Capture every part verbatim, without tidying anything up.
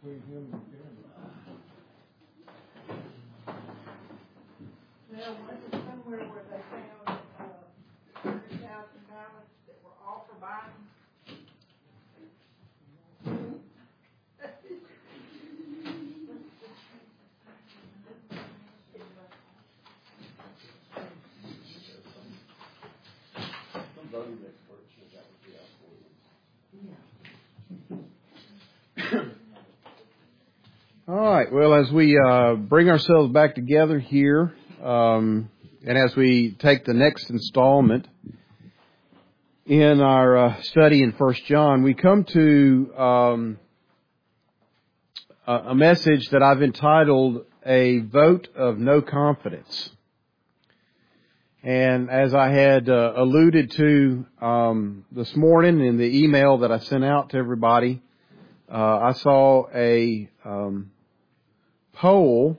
between him and the Now, was it somewhere where they found uh, thirty thousand ballots that were all for Biden? Some voting experts said that would be out for you. All right. Well, as we uh, bring ourselves back together here, um, and as we take the next installment in our uh, study in First John, we come to um, a, a message that I've entitled "A Vote of No Confidence." And as I had uh, alluded to um, this morning in the email that I sent out to everybody, uh, I saw a um, poll.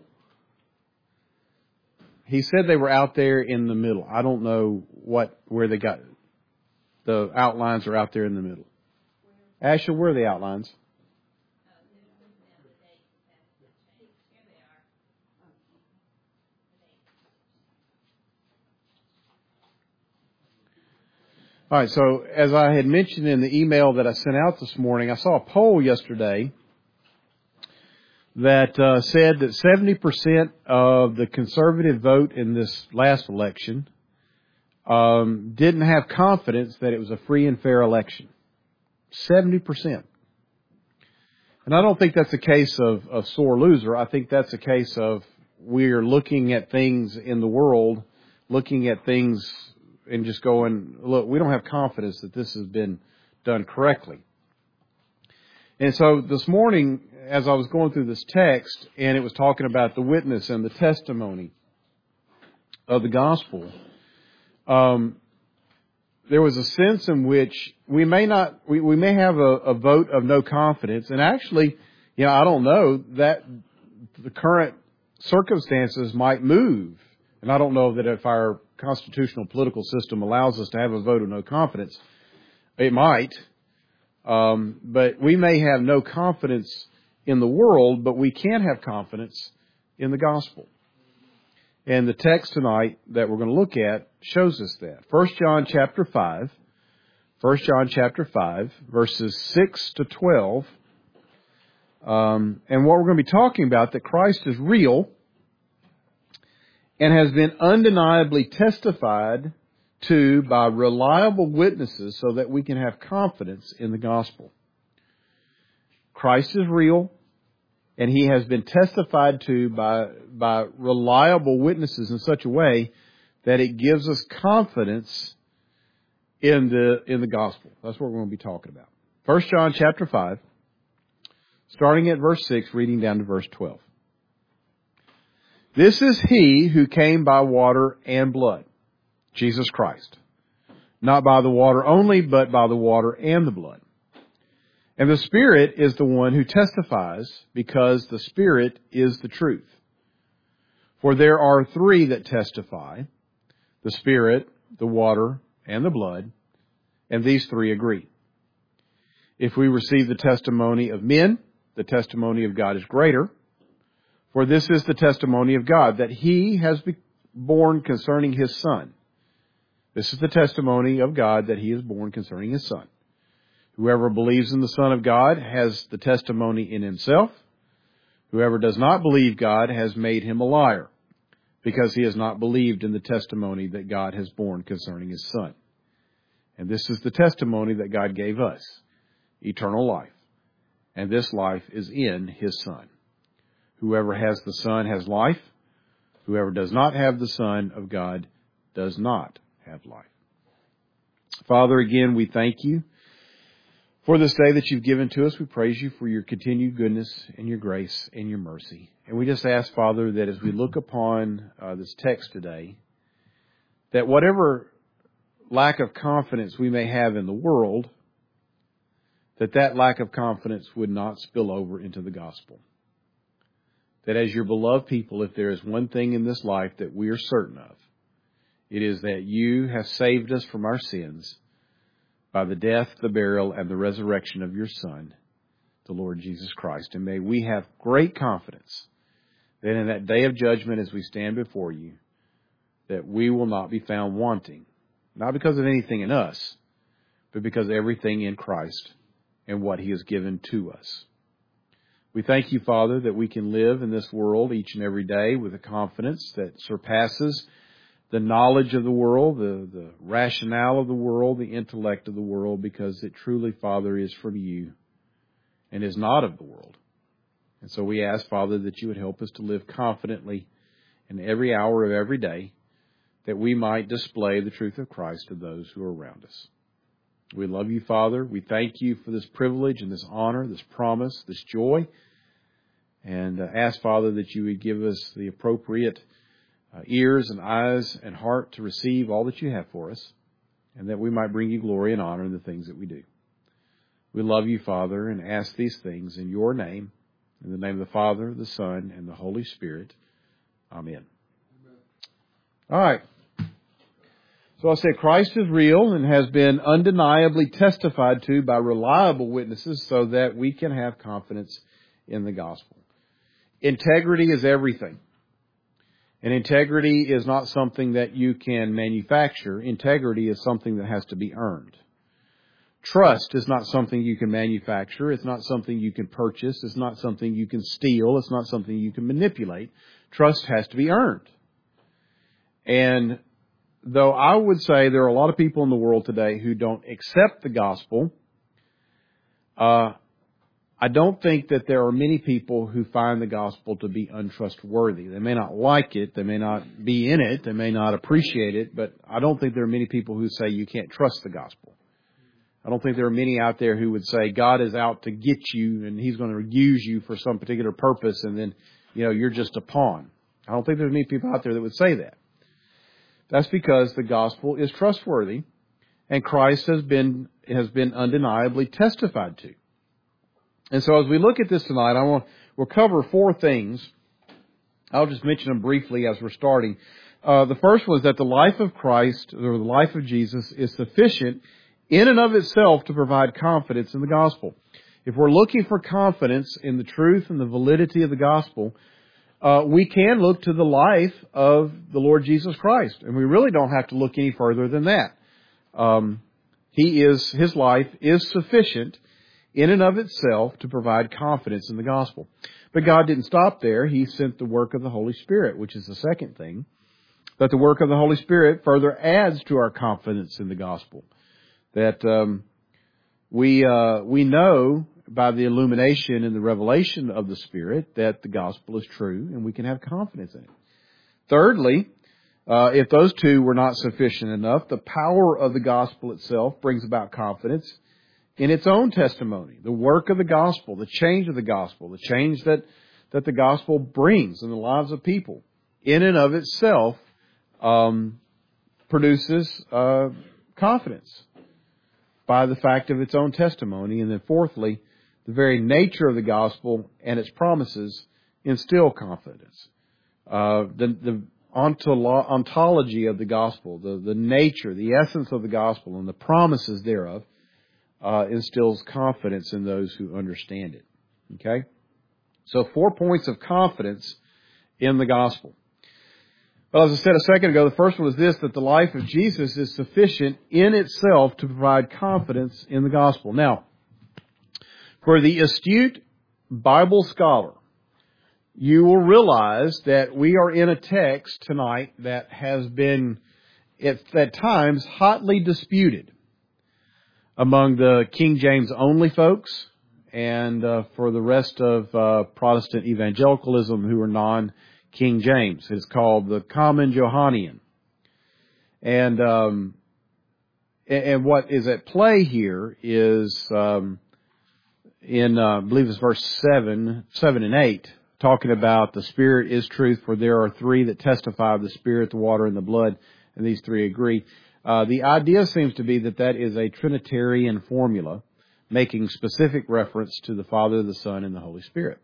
He said they were out there in the middle. I don't know what where they got the outlines are out there in the middle. Ashley, where are the outlines? All right, so as I had mentioned in the email that I sent out this morning, I saw a poll yesterday that uh, said that seventy percent of the conservative vote in this last election um, didn't have confidence that it was a free and fair election. seventy percent. And I don't think that's a case of, of sore loser. I think that's a case of we're looking at things in the world, looking at things and just going, look, we don't have confidence that this has been done correctly. And so this morning, as I was going through this text, and it was talking about the witness and the testimony of the gospel, um, there was a sense in which we may not, we, we may have a, a vote of no confidence. And actually, you know, I don't know that the current circumstances might move. And I don't know that if our constitutional political system allows us to have a vote of no confidence, it might. Um, but we may have no confidence in the world, but we can have confidence in the gospel. And the text tonight that we're going to look at shows us that. First John chapter five, First John chapter five, verses six to twelve. Um, and what we're going to be talking about, that Christ is real and has been undeniably testified to by reliable witnesses so that we can have confidence in the gospel. Christ is real, and He has been testified to by, by reliable witnesses in such a way that it gives us confidence in the, in the gospel. That's what we're going to be talking about. First John chapter five, starting at verse six, reading down to verse twelve. This is He who came by water and blood, Jesus Christ. Not by the water only, but by the water and the blood. And the Spirit is the one who testifies, because the Spirit is the truth. For there are three that testify, the Spirit, the water, and the blood, and these three agree. If we receive the testimony of men, the testimony of God is greater. For this is the testimony of God, that He has been born concerning His Son. This is the testimony of God, that He is born concerning His Son. Whoever believes in the Son of God has the testimony in himself. Whoever does not believe God has made him a liar, because he has not believed in the testimony that God has borne concerning His Son. And this is the testimony that God gave us, eternal life. And this life is in His Son. Whoever has the Son has life. Whoever does not have the Son of God does not have life. Father, again, we thank You for this day that You've given to us. We praise You for Your continued goodness and Your grace and Your mercy. And we just ask, Father, that as we look upon uh, this text today, that whatever lack of confidence we may have in the world, that that lack of confidence would not spill over into the gospel. That as Your beloved people, if there is one thing in this life that we are certain of, it is that You have saved us from our sins by the death, the burial, and the resurrection of Your Son, the Lord Jesus Christ. And may we have great confidence that in that day of judgment as we stand before you, that we will not be found wanting, not because of anything in us, but because of everything in Christ and what He has given to us. We thank you, Father, that we can live in this world each and every day with a confidence that surpasses the knowledge of the world, the, the rationale of the world, the intellect of the world, because it truly, Father, is from you and is not of the world. And so we ask, Father, that you would help us to live confidently in every hour of every day, that we might display the truth of Christ to those who are around us. We love you, Father. We thank you for this privilege and this honor, this promise, this joy. And uh, ask, Father, that you would give us the appropriate uh, ears and eyes and heart to receive all that you have for us, and that we might bring you glory and honor in the things that we do. We love you, Father, and ask these things in your name, in the name of the Father, the Son, and the Holy Spirit. Amen. Amen. All right. So I said Christ is real and has been undeniably testified to by reliable witnesses so that we can have confidence in the gospel. Integrity is everything. And integrity is not something that you can manufacture. Integrity is something that has to be earned. Trust is not something you can manufacture. It's not something you can purchase. It's not something you can steal. It's not something you can manipulate. Trust has to be earned. And though I would say there are a lot of people in the world today who don't accept the gospel, uh, I don't think that there are many people who find the gospel to be untrustworthy. They may not like it. They may not be in it. They may not appreciate it. But I don't think there are many people who say you can't trust the gospel. I don't think there are many out there who would say God is out to get you and He's going to use you for some particular purpose and then, you know, you're just a pawn. I don't think there's many people out there that would say that. That's because the gospel is trustworthy and Christ has been has been undeniably testified to. And so as we look at this tonight, I want we'll cover four things. I'll just mention them briefly as we're starting. Uh, the first was that the life of Christ, or the life of Jesus, is sufficient in and of itself to provide confidence in the gospel. If we're looking for confidence in the truth and the validity of the gospel, uh, we can look to the life of the Lord Jesus Christ. And we really don't have to look any further than that. Um, he is, his life is sufficient in and of itself to provide confidence in the gospel. But God didn't stop there. He sent the work of the Holy Spirit, which is the second thing. That the work of the Holy Spirit further adds to our confidence in the gospel. That um, we uh, we know by the illumination and the revelation of the Spirit that the gospel is true and we can have confidence in it. Thirdly, uh, if those two were not sufficient enough, the power of the gospel itself brings about confidence in its own testimony. The work of the gospel, the change of the gospel, the change that, that the gospel brings in the lives of people, in and of itself um, produces uh, confidence by the fact of its own testimony. And then fourthly, the very nature of the gospel and its promises instill confidence. Uh, the the ontolo- ontology of the gospel, the, the nature, the essence of the gospel and the promises thereof uh, instills confidence in those who understand it. Okay? So four points of confidence in the gospel. Well, as I said a second ago, the first one is this, that the life of Jesus is sufficient in itself to provide confidence in the gospel. Now, for the astute Bible scholar, you will realize that we are in a text tonight that has been, at times, hotly disputed among the King James only folks and uh, for the rest of uh, Protestant evangelicalism who are non King James. It's called the Common Johannine. And um, and what is at play here is um, in, uh, I believe it's verse seven, seven and eight, talking about the Spirit is truth, for there are three that testify of the Spirit, the water, and the blood, and these three agree. Uh, the idea seems to be that that is a Trinitarian formula, making specific reference to the Father, the Son, and the Holy Spirit.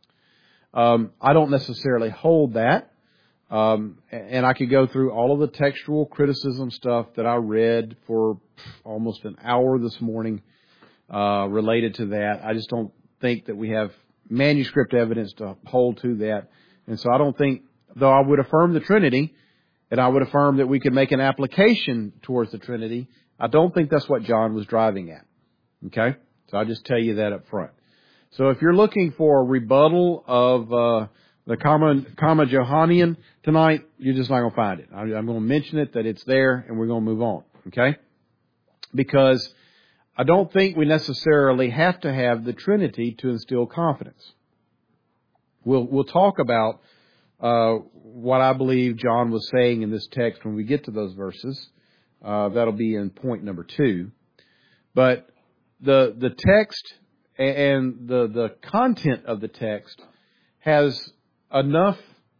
Um, I don't necessarily hold that, um, and I could go through all of the textual criticism stuff that I read for almost an hour this morning uh, related to that. I just don't think that we have manuscript evidence to hold to that. And so I don't think, though I would affirm the Trinity, and I would affirm that we could make an application towards the Trinity, I don't think that's what John was driving at. Okay? So I'll just tell you that up front. So if you're looking for a rebuttal of uh, the Comma, Comma Johannian tonight, you're just not going to find it. I'm, I'm going to mention it, that it's there, and we're going to move on. Okay? Because I don't think we necessarily have to have the Trinity to instill confidence. We'll, we'll talk about uh, what I believe John was saying in this text when we get to those verses. Uh, that'll be in point number two. But the the text and the, the content of the text has enough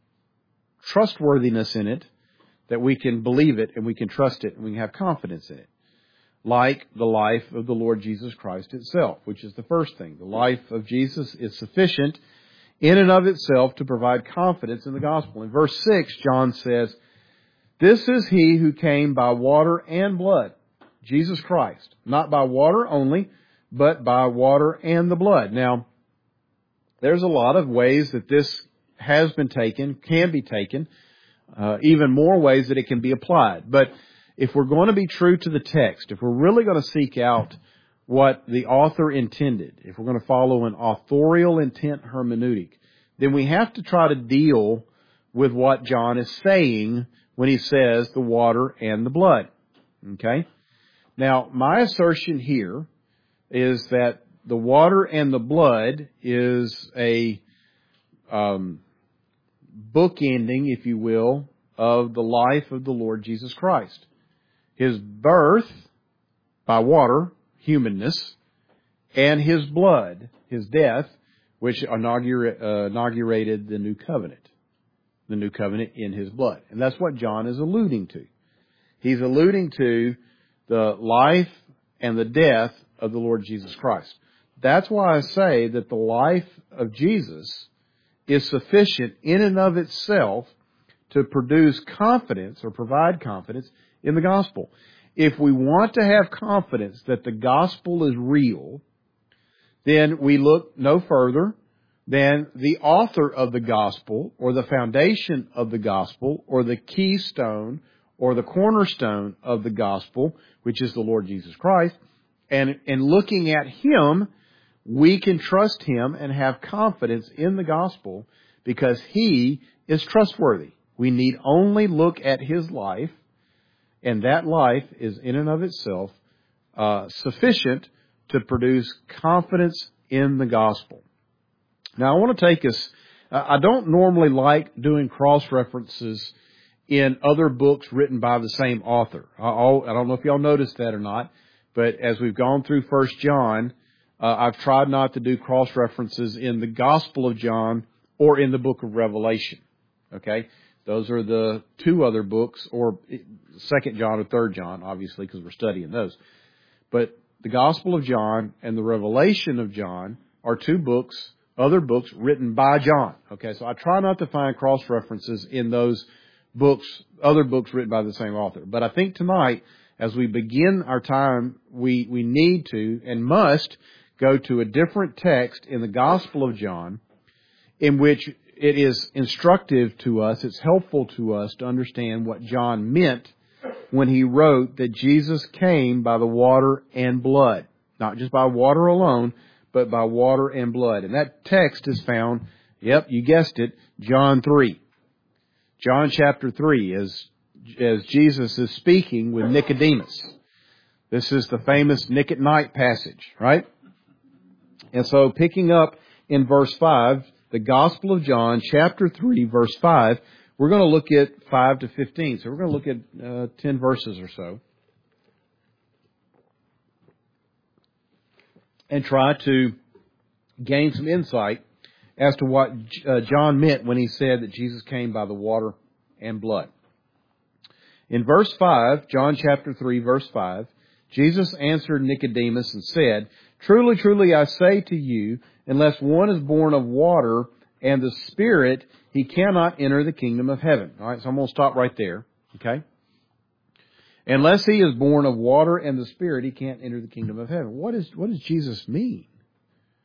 trustworthiness in it that we can believe it and we can trust it and we can have confidence in it. Like the life of the Lord Jesus Christ itself, which is the first thing. The life of Jesus is sufficient in and of itself to provide confidence in the gospel. In verse six, John says, "This is he who came by water and blood, Jesus Christ, not by water only, but by water and the blood." Now, there's a lot of ways that this has been taken, can be taken, uh, even more ways that it can be applied. But if we're going to be true to the text, if we're really going to seek out what the author intended, if we're going to follow an authorial intent hermeneutic, then we have to try to deal with what John is saying when he says the water and the blood. Okay? Now, my assertion here is that the water and the blood is a um, bookending, if you will, of the life of the Lord Jesus Christ. His birth by water, humanness, and his blood, his death, which inaugura- uh, inaugurated the new covenant. The new covenant in his blood. And that's what John is alluding to. He's alluding to the life and the death of the Lord Jesus Christ. That's why I say that the life of Jesus is sufficient in and of itself to produce confidence or provide confidence in the gospel. If we want to have confidence that the gospel is real, then we look no further than the author of the gospel, or the foundation of the gospel, or the keystone, or the cornerstone of the gospel, which is the Lord Jesus Christ. And in looking at Him, we can trust Him and have confidence in the gospel because He is trustworthy. We need only look at His life, and that life is in and of itself uh, sufficient to produce confidence in the gospel. Now, I want to take us, I don't normally like doing cross-references in other books written by the same author. I don't know if y'all noticed that or not, but as we've gone through First John, uh, I've tried not to do cross-references in the Gospel of John or in the book of Revelation. Okay? Those are the two other books, or Second John or Third John, obviously, because we're studying those. But the Gospel of John and the Revelation of John are two books, other books written by John. Okay, so I try not to find cross-references in those books, other books written by the same author. But I think tonight, as we begin our time, we, we need to and must go to a different text in the Gospel of John in which it is instructive to us, it's helpful to us to understand what John meant when he wrote that Jesus came by the water and blood. Not just by water alone, but by water and blood. And that text is found, yep, you guessed it, John three. John chapter three, as, as Jesus is speaking with Nicodemus. This is the famous Nick at Night passage, right? And so picking up in verse five, the Gospel of John, chapter three, verse five, we're going to look at five to fifteen. So we're going to look at uh, ten verses or so. And try to gain some insight as to what uh, John meant when he said that Jesus came by the water and blood. In verse five, John chapter three, verse five, Jesus answered Nicodemus and said, "Truly, truly, I say to you, unless one is born of water and the Spirit, he cannot enter the kingdom of heaven." All right, so I'm going to stop right there. Okay? Unless he is born of water and the Spirit, he can't enter the kingdom of heaven. What is what does Jesus mean?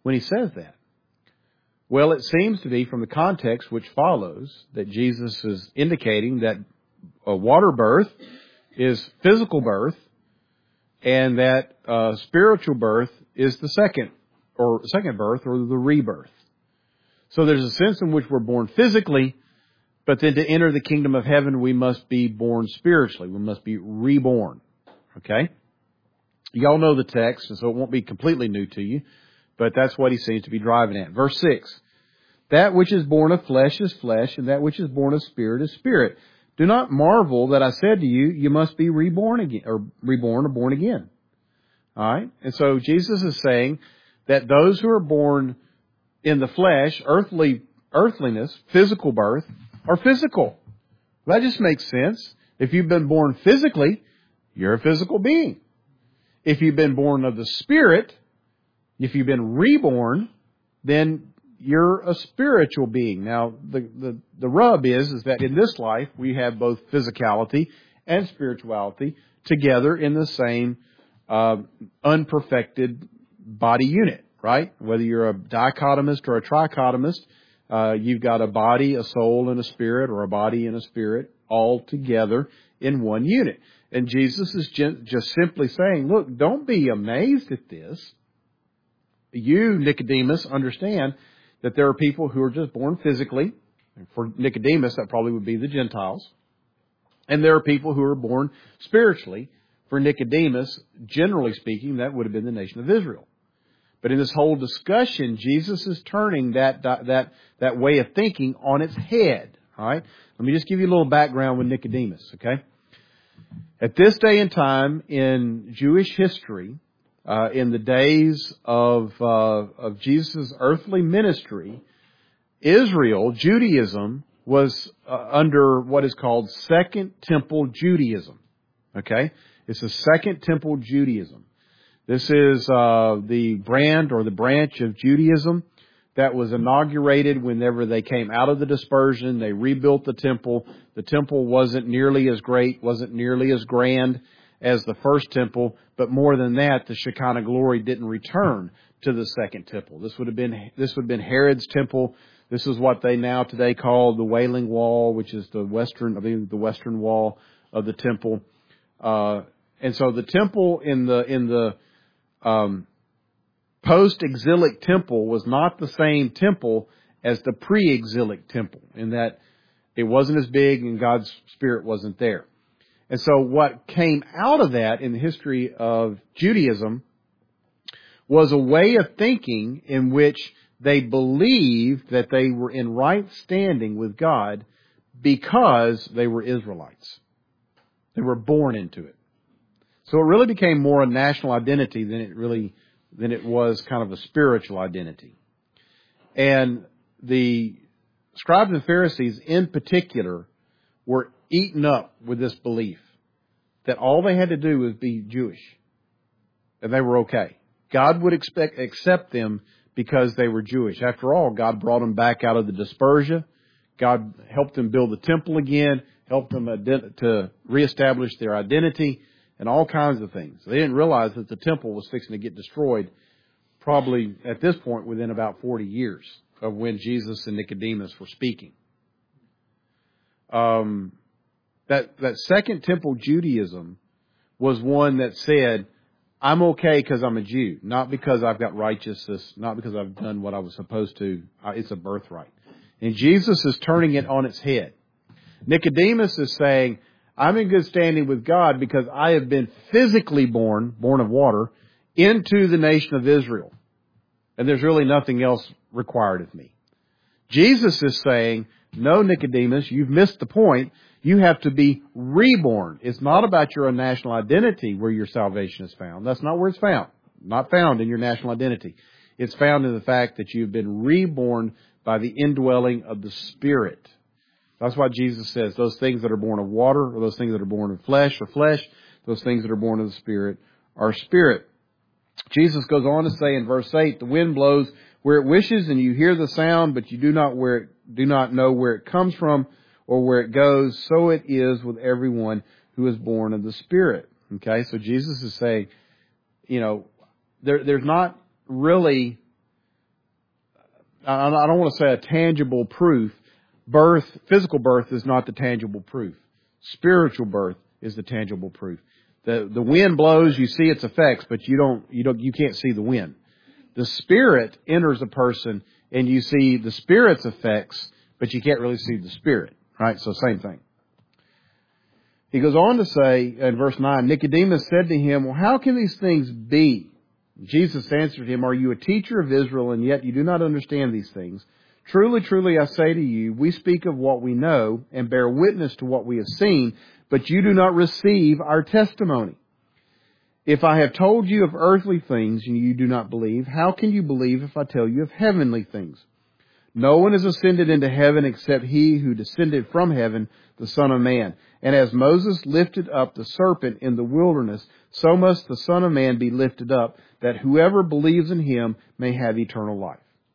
when he says that? Well, it seems to be from the context which follows that Jesus is indicating that a water birth is physical birth and that uh, spiritual birth is the second or second birth or the rebirth. So there's a sense in which we're born physically, but then to enter the kingdom of heaven, we must be born spiritually. We must be reborn. Okay? Y'all know the text, and so it won't be completely new to you, but that's what he seems to be driving at. Verse six. That which is born of flesh is flesh, and that which is born of spirit is spirit. Do not marvel that I said to you, you must be reborn again, or reborn or born again. Alright? And so Jesus is saying that those who are born in the flesh, earthly, earthliness, physical birth, are physical. That just makes sense. If you've been born physically, you're a physical being. If you've been born of the Spirit, if you've been reborn, then you're a spiritual being. Now, the, the, the rub is, is that in this life, we have both physicality and spirituality together in the same uh, unperfected body unit, right? Whether you're a dichotomist or a trichotomist, uh, you've got a body, a soul, and a spirit, or a body and a spirit all together in one unit. And Jesus is just simply saying, look, don't be amazed at this. You, Nicodemus, understand that there are people who are just born physically. For Nicodemus, that probably would be the Gentiles. And there are people who are born spiritually. For Nicodemus, generally speaking, that would have been the nation of Israel. But in this whole discussion, Jesus is turning that that that way of thinking on its head. All right? Let me just give you a little background with Nicodemus, okay? At this day and time in Jewish history, uh, in the days of uh, of Jesus' earthly ministry, Israel, Judaism, was uh, under what is called Second Temple Judaism. Okay? It's a Second Temple Judaism. This is uh, the brand or the branch of Judaism that was inaugurated whenever they came out of the dispersion. They rebuilt the temple. The temple wasn't nearly as great, wasn't nearly as grand as the first temple, but more than that, the Shekinah glory didn't return to the second temple. This would have been this would have been Herod's temple. This is what they now today call the Wailing Wall, which is the western, I mean, the western wall of the temple. Uh, and so the temple in the in the um, post-exilic temple was not the same temple as the pre-exilic temple, in that it wasn't as big and God's Spirit wasn't there. And so what came out of that in the history of Judaism was a way of thinking in which they believed that they were in right standing with God because they were Israelites. They were born into it. So it really became more a national identity than it really than it was kind of a spiritual identity. And the scribes and Pharisees in particular were eaten up with this belief that all they had to do was be Jewish and they were okay. God would expect accept them because they were Jewish. After all, God brought them back out of the dispersion. God helped them build the temple again, helped them ident- to reestablish their identity, and all kinds of things. They didn't realize that the temple was fixing to get destroyed probably at this point within about forty years of when Jesus and Nicodemus were speaking. Um, that, that second temple Judaism was one that said, I'm okay because I'm a Jew, not because I've got righteousness, not because I've done what I was supposed to. It's a birthright. And Jesus is turning it on its head. Nicodemus is saying, I'm in good standing with God because I have been physically born, born of water, into the nation of Israel. And there's really nothing else required of me. Jesus is saying, no, Nicodemus, you've missed the point. You have to be reborn. It's not about your national identity where your salvation is found. That's not where it's found. Not found in your national identity. It's found in the fact that you've been reborn by the indwelling of the Spirit. That's why Jesus says those things that are born of water, or those things that are born of flesh, are flesh. Those things that are born of the Spirit are spirit. Jesus goes on to say in verse eight, the wind blows where it wishes and you hear the sound, but you do not where it, do not know where it comes from or where it goes. So it is with everyone who is born of the Spirit. Okay, so Jesus is saying, you know, there, there's not really I I don't want to say a tangible proof. Birth, physical birth is not the tangible proof. Spiritual birth is the tangible proof. The the wind blows, you see its effects, but you don't you don't you can't see the wind. The Spirit enters a person and you see the Spirit's effects, but you can't really see the Spirit. Right? So same thing. He goes on to say in verse nine, Nicodemus said to him, well, how can these things be? Jesus answered him, are you a teacher of Israel, and yet you do not understand these things? Truly, truly, I say to you, we speak of what we know and bear witness to what we have seen, but you do not receive our testimony. If I have told you of earthly things and you do not believe, how can you believe if I tell you of heavenly things? No one has ascended into heaven except he who descended from heaven, the Son of Man. And as Moses lifted up the serpent in the wilderness, so must the Son of Man be lifted up, that whoever believes in him may have eternal life.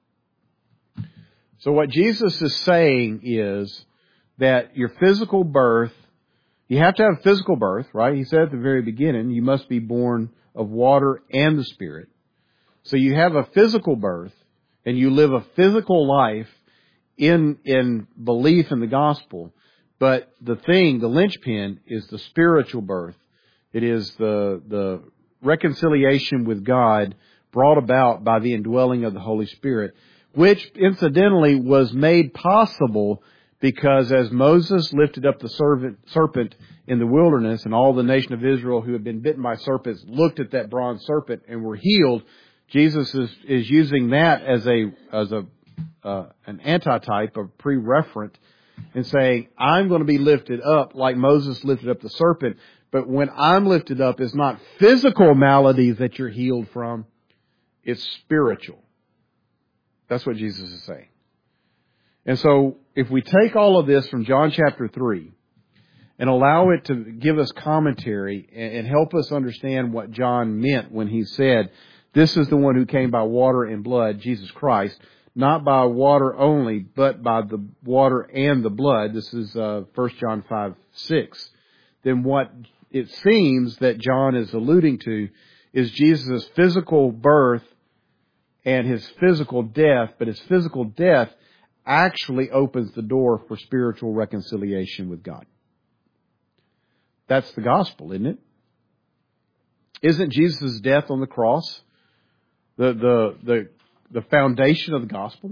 So what Jesus is saying is that your physical birth, you have to have physical birth, right? He said at the very beginning, you must be born of water and the Spirit. So you have a physical birth, and you live a physical life in in belief in the gospel. But the thing, the linchpin, is the spiritual birth. It is the the reconciliation with God brought about by the indwelling of the Holy Spirit, which incidentally was made possible because as Moses lifted up the serpent, serpent in the wilderness, and all the nation of Israel who had been bitten by serpents looked at that bronze serpent and were healed, Jesus is, is using that as a as a uh, an antitype, a pre-referent, and saying, I'm going to be lifted up like Moses lifted up the serpent. But when I'm lifted up, it's not physical maladies that you're healed from. It's spiritual. That's what Jesus is saying. And so if we take all of this from John chapter three and allow it to give us commentary and help us understand what John meant when he said, this is the one who came by water and blood, Jesus Christ, not by water only, but by the water and the blood. This is uh, First John five six. Then what it seems that John is alluding to is Jesus' physical birth and his physical death, but his physical death actually opens the door for spiritual reconciliation with God. That's the gospel, isn't it? Isn't Jesus' death on the cross the the the the foundation of the gospel?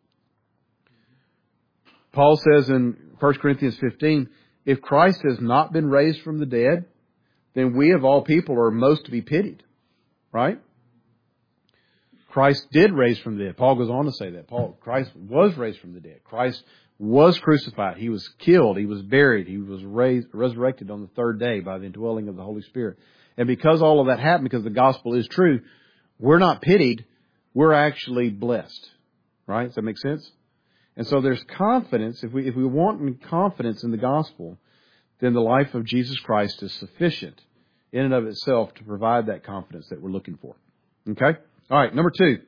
Paul says in First Corinthians fifteen, if Christ has not been raised from the dead, then we of all people are most to be pitied. Right? Christ did raise from the dead. Paul goes on to say that. Paul, Christ was raised from the dead. Christ was crucified. He was killed. He was buried. He was raised, resurrected on the third day by the indwelling of the Holy Spirit. And because all of that happened, because the gospel is true, we're not pitied. We're actually blessed. Right? Does that make sense? And so there's confidence. If we, if we want confidence in the gospel, then the life of Jesus Christ is sufficient in and of itself to provide that confidence that we're looking for. Okay? All right, number two.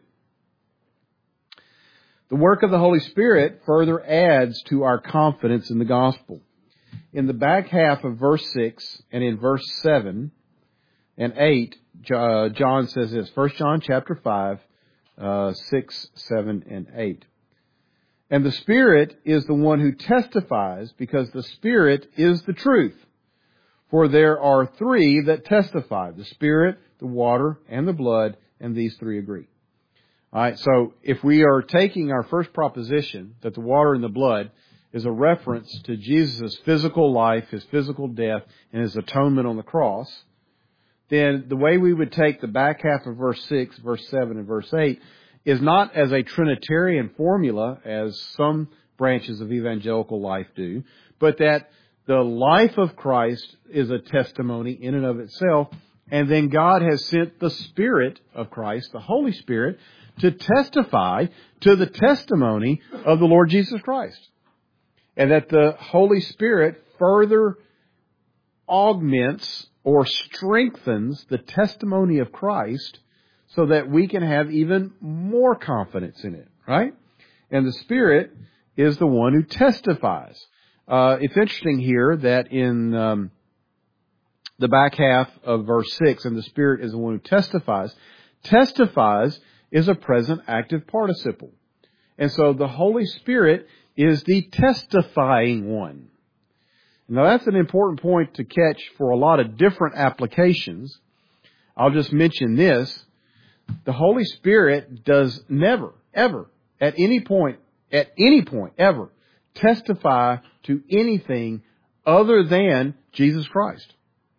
The work of the Holy Spirit further adds to our confidence in the gospel. In the back half of verse six and in verse seven and eight, John says this. First John chapter five, uh, six, seven, and eight. And the Spirit is the one who testifies, because the Spirit is the truth. For there are three that testify, the Spirit, the water, and the blood, and these three agree. All right, so if we are taking our first proposition, that the water and the blood is a reference to Jesus' physical life, his physical death, and his atonement on the cross, then the way we would take the back half of verse six, verse seven, and verse eight is not as a Trinitarian formula, as some branches of evangelical life do, but that the life of Christ is a testimony in and of itself, and then God has sent the Spirit of Christ, the Holy Spirit, to testify to the testimony of the Lord Jesus Christ. And that the Holy Spirit further augments or strengthens the testimony of Christ so that we can have even more confidence in it, right? And the Spirit is the one who testifies. Uh, it's interesting here that in um, the back half of verse six, and the Spirit is the one who testifies, testifies is a present active participle. And so the Holy Spirit is the testifying one. Now that's an important point to catch for a lot of different applications. I'll just mention this. The Holy Spirit does never, ever, at any point, at any point, ever, testify to anything other than Jesus Christ.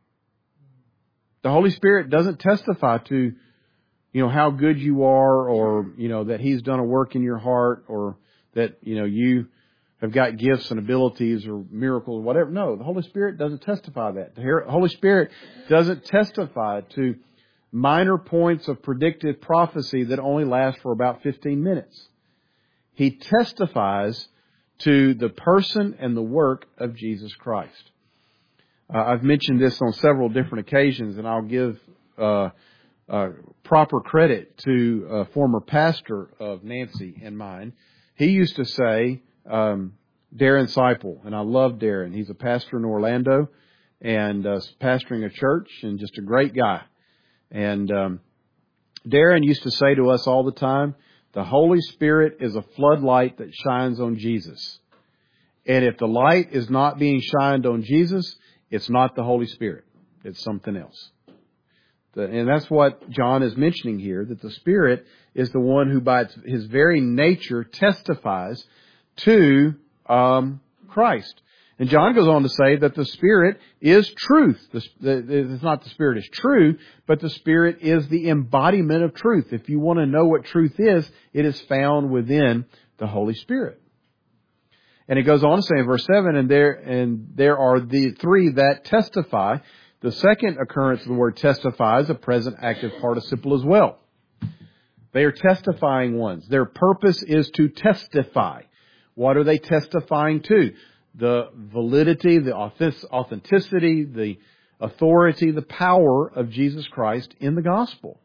The Holy Spirit doesn't testify to, you know, how good you are, or, you know, that He's done a work in your heart, or that, you know, you have got gifts and abilities or miracles or whatever. No, the Holy Spirit doesn't testify that. The Holy Spirit doesn't testify to minor points of predictive prophecy that only last for about fifteen minutes. He testifies to the person and the work of Jesus Christ. Uh, I've mentioned this on several different occasions, and I'll give uh, uh, proper credit to a former pastor of Nancy and mine. He used to say, um, Darren Seipel, and I love Darren. He's a pastor in Orlando and uh, pastoring a church, and just a great guy. And um, Darren used to say to us all the time, the Holy Spirit is a floodlight that shines on Jesus. And if the light is not being shined on Jesus, it's not the Holy Spirit. It's something else. The, and that's what John is mentioning here, that the Spirit is the one who by its, his very nature testifies to um, Christ. And John goes on to say that the Spirit is truth. The, the, it's not the Spirit is true, but the Spirit is the embodiment of truth. If you want to know what truth is, it is found within the Holy Spirit. And it goes on to say in verse seven, and there and there are the three that testify. The second occurrence of the word testify is a present active participle as well. They are testifying ones. Their purpose is to testify. What are they testifying to? The validity, the authenticity, the authority, the power of Jesus Christ in the gospel.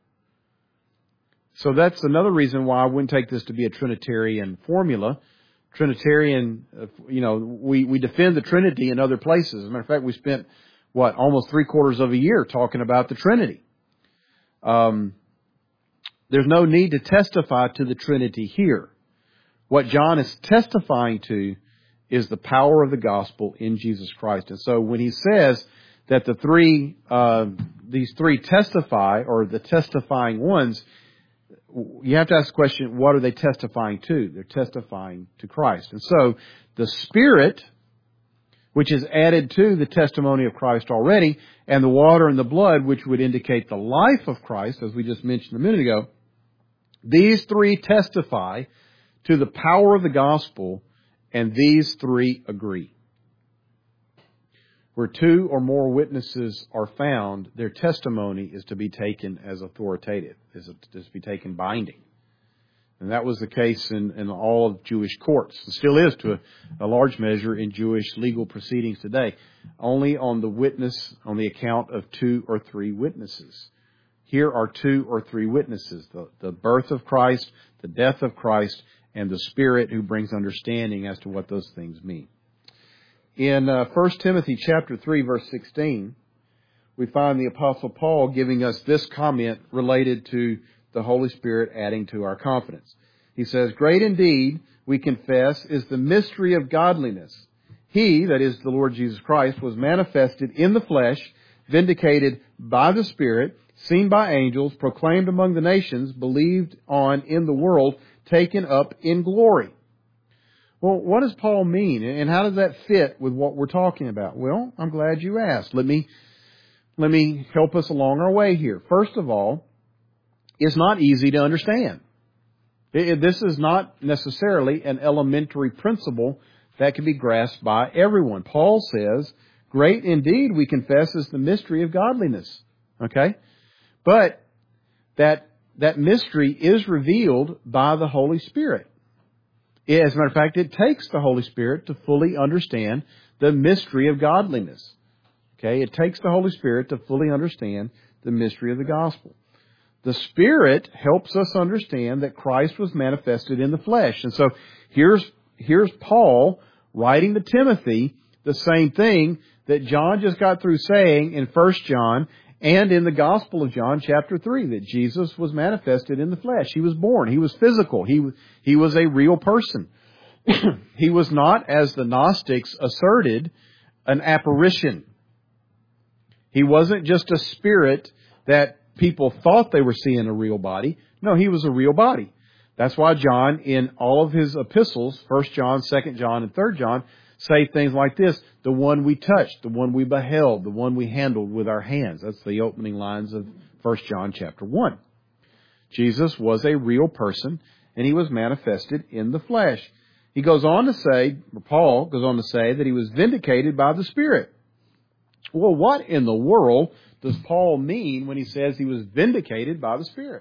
So that's another reason why I wouldn't take this to be a Trinitarian formula. Trinitarian, you know, we, we defend the Trinity in other places. As a matter of fact, we spent, what, almost three quarters of a year talking about the Trinity. Um, there's no need to testify to the Trinity here. What John is testifying to is the power of the gospel in Jesus Christ. And so when he says that the three, uh, these three testify, or the testifying ones, you have to ask the question, what are they testifying to? They're testifying to Christ. And so the Spirit, which is added to the testimony of Christ already, and the water and the blood, which would indicate the life of Christ, as we just mentioned a minute ago, these three testify to the power of the gospel, and these three agree. Where two or more witnesses are found, their testimony is to be taken as authoritative, is to be taken binding. And that was the case in, in all of Jewish courts. It still is to a, a large measure in Jewish legal proceedings today. Only on the witness, on the account of two or three witnesses. Here are two or three witnesses. The, the birth of Christ, the death of Christ, and the Spirit who brings understanding as to what those things mean. In uh, First Timothy chapter three, verse sixteen, we find the Apostle Paul giving us this comment related to the Holy Spirit adding to our confidence. He says, "Great indeed, we confess, is the mystery of godliness. He, that is the Lord Jesus Christ, was manifested in the flesh, vindicated by the Spirit, seen by angels, proclaimed among the nations, believed on in the world, taken up in glory." Well, what does Paul mean, and how does that fit with what we're talking about? Well, I'm glad you asked. Let me, let me help us along our way here. First of all, it's not easy to understand. It, this is not necessarily an elementary principle that can be grasped by everyone. Paul says, "Great indeed, we confess, is the mystery of godliness." Okay? But that, that mystery is revealed by the Holy Spirit. As a matter of fact, it takes the Holy Spirit to fully understand the mystery of godliness. Okay? It takes the Holy Spirit to fully understand the mystery of the gospel. The Spirit helps us understand that Christ was manifested in the flesh. And so here's, here's Paul writing to Timothy the same thing that John just got through saying in First John And in the Gospel of John chapter three, that Jesus was manifested in the flesh. He was born. He was physical. He, he was a real person. He was not, as the Gnostics asserted, an apparition. He wasn't just a spirit that people thought they were seeing a real body. No, he was a real body. That's why John, in all of his epistles, First John, Second John, and Third John, say things like this: the one we touched, the one we beheld, the one we handled with our hands. That's the opening lines of First John chapter one. Jesus was a real person, and he was manifested in the flesh. He goes on to say, or Paul goes on to say, that he was vindicated by the Spirit. Well, what in the world does Paul mean when he says he was vindicated by the Spirit?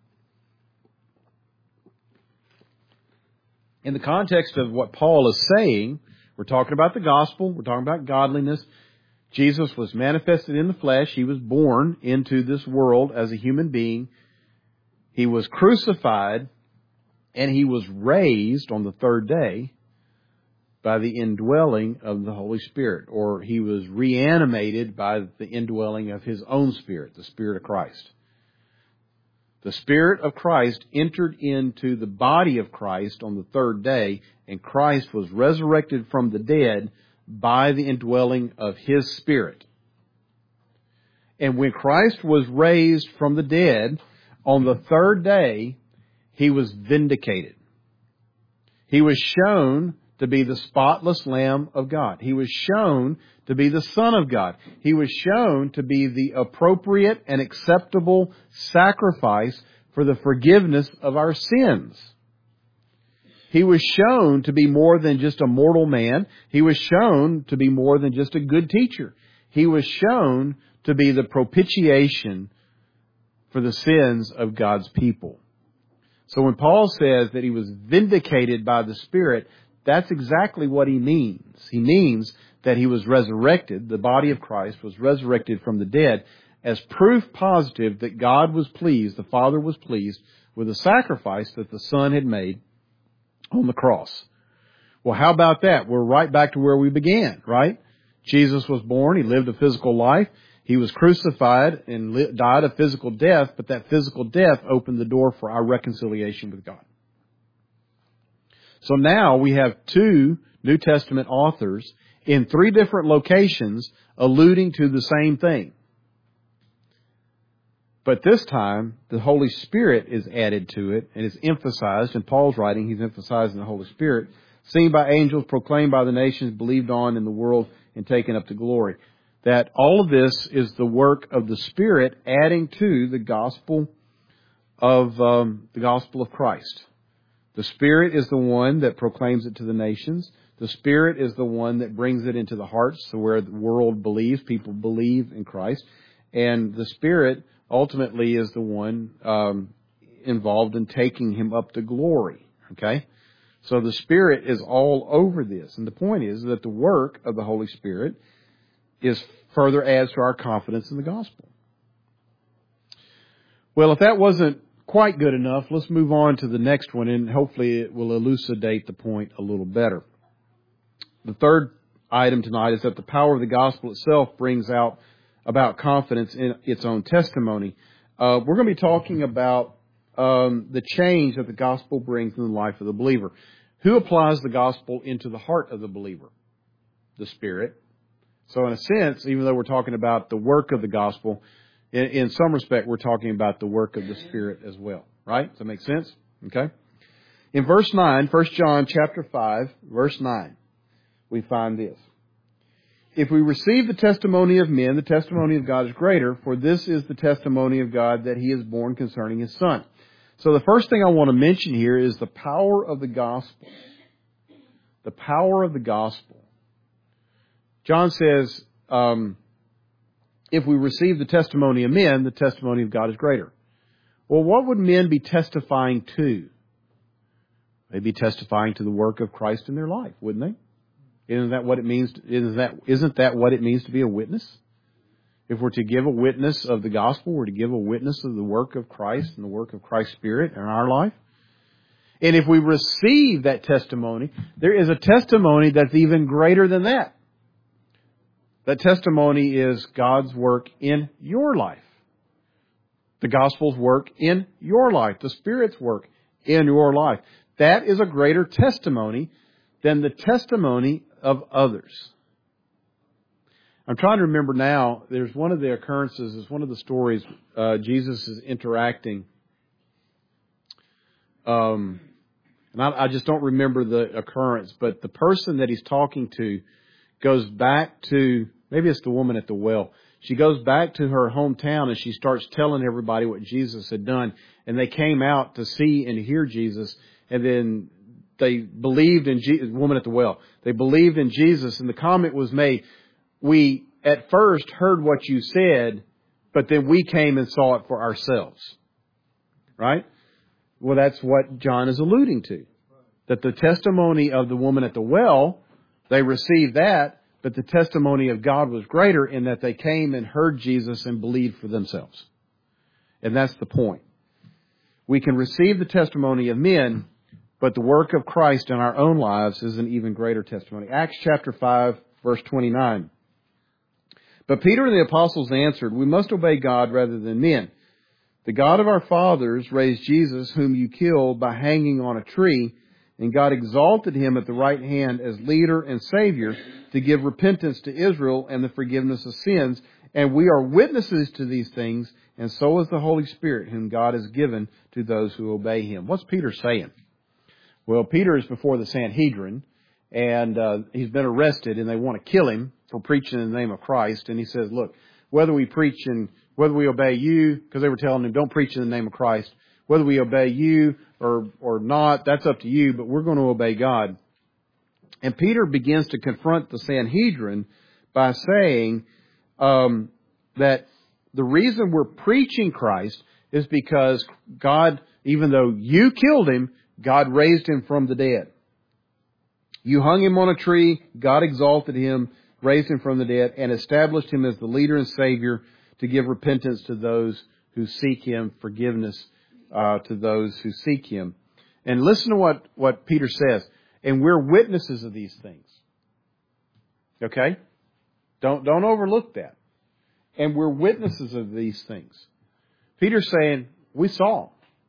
In the context of what Paul is saying, we're talking about the gospel, we're talking about godliness. Jesus was manifested in the flesh. He was born into this world as a human being. He was crucified, and he was raised on the third day by the indwelling of the Holy Spirit, or he was reanimated by the indwelling of his own Spirit, the Spirit of Christ. The Spirit of Christ entered into the body of Christ on the third day, and Christ was resurrected from the dead by the indwelling of His Spirit. And when Christ was raised from the dead, on the third day, He was vindicated. He was shown to be the spotless Lamb of God. He was shown to be the Son of God. He was shown to be the appropriate and acceptable sacrifice for the forgiveness of our sins. He was shown to be more than just a mortal man. He was shown to be more than just a good teacher. He was shown to be the propitiation for the sins of God's people. So when Paul says that he was vindicated by the Spirit, that's exactly what he means. He means that he was resurrected, the body of Christ was resurrected from the dead, as proof positive that God was pleased, the Father was pleased, with the sacrifice that the Son had made on the cross. Well, how about that? We're right back to where we began, right? Jesus was born, He lived a physical life, He was crucified and li- died a physical death, but that physical death opened the door for our reconciliation with God. So now we have two New Testament authors in three different locations alluding to the same thing. But this time, the Holy Spirit is added to it and is emphasized. In Paul's writing, he's emphasizing the Holy Spirit. Seen by angels, proclaimed by the nations, believed on in the world, and taken up to glory. That all of this is the work of the Spirit adding to the gospel of um, the gospel of Christ. The Spirit is the one that proclaims it to the nations. The Spirit is the one that brings it into the hearts, so where the world believes, people believe in Christ. And the Spirit ultimately is the one um, involved in taking Him up to glory. Okay? So the Spirit is all over this. And the point is that the work of the Holy Spirit is further adds to our confidence in the gospel. Well, if that wasn't quite good enough, let's move on to the next one, and hopefully it will elucidate the point a little better. The third item tonight is that the power of the gospel itself brings out about confidence in its own testimony. Uh, we're going to be talking about um, the change that the gospel brings in the life of the believer. Who applies the gospel into the heart of the believer? The Spirit. So in a sense, even though we're talking about the work of the gospel, in, in some respect, we're talking about the work of the Spirit as well. Right? Does that make sense? Okay. In verse nine, First John chapter five, verse nine, we find this. If we receive the testimony of men, the testimony of God is greater, for this is the testimony of God that He is born concerning His Son. So the first thing I want to mention here is the power of the gospel. The power of the gospel. John says, um, if we receive the testimony of men, the testimony of God is greater. Well, what would men be testifying to? They'd be testifying to the work of Christ in their life, wouldn't they? Isn't that what it means? To, isn't that isn't that what it means to be a witness? If we're to give a witness of the gospel, we're to give a witness of the work of Christ and the work of Christ's Spirit in our life. And if we receive that testimony, there is a testimony that's even greater than that. That testimony is God's work in your life. The gospel's work in your life. The Spirit's work in your life. That is a greater testimony than the testimony of others. I'm trying to remember now, there's one of the occurrences, it's one of the stories, uh, Jesus is interacting. Um, and I, I just don't remember the occurrence, but the person that he's talking to goes back to, maybe it's the woman at the well. She goes back to her hometown and she starts telling everybody what Jesus had done. And they came out to see and hear Jesus. And then they believed in Jesus, woman at the well. They believed in Jesus. And the comment was made, we at first heard what you said, but then we came and saw it for ourselves. Right? Well, that's what John is alluding to. That the testimony of the woman at the well, they received that. But the testimony of God was greater in that they came and heard Jesus and believed for themselves. And that's the point. We can receive the testimony of men, but the work of Christ in our own lives is an even greater testimony. Acts chapter five, verse twenty-nine. But Peter and the apostles answered, we must obey God rather than men. The God of our fathers raised Jesus, whom you killed by hanging on a tree, and God exalted him at the right hand as leader and Savior to give repentance to Israel and the forgiveness of sins. And we are witnesses to these things, and so is the Holy Spirit, whom God has given to those who obey him. What's Peter saying? Well, Peter is before the Sanhedrin, and uh, he's been arrested, and they want to kill him for preaching in the name of Christ. And he says, look, whether we preach and whether we obey you, because they were telling him, don't preach in the name of Christ, whether we obey you or, or not, that's up to you, but we're going to obey God. And Peter begins to confront the Sanhedrin by saying um, that the reason we're preaching Christ is because God, even though you killed him, God raised him from the dead. You hung him on a tree, God exalted him, raised him from the dead, and established him as the leader and Savior to give repentance to those who seek him, forgiveness Uh, to those who seek him. And listen to what, what Peter says. And we're witnesses of these things. Okay? Don't, don't overlook that. And we're witnesses of these things. Peter's saying, we saw.